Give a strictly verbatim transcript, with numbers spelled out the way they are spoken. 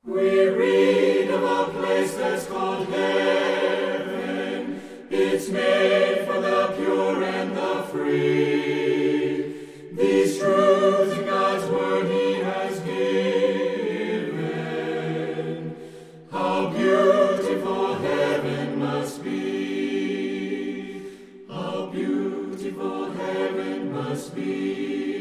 We read of a place that's called heaven. It's made for the pure and the free. These truths in God's word He has given. How beautiful heaven must be. How beautiful heaven must be.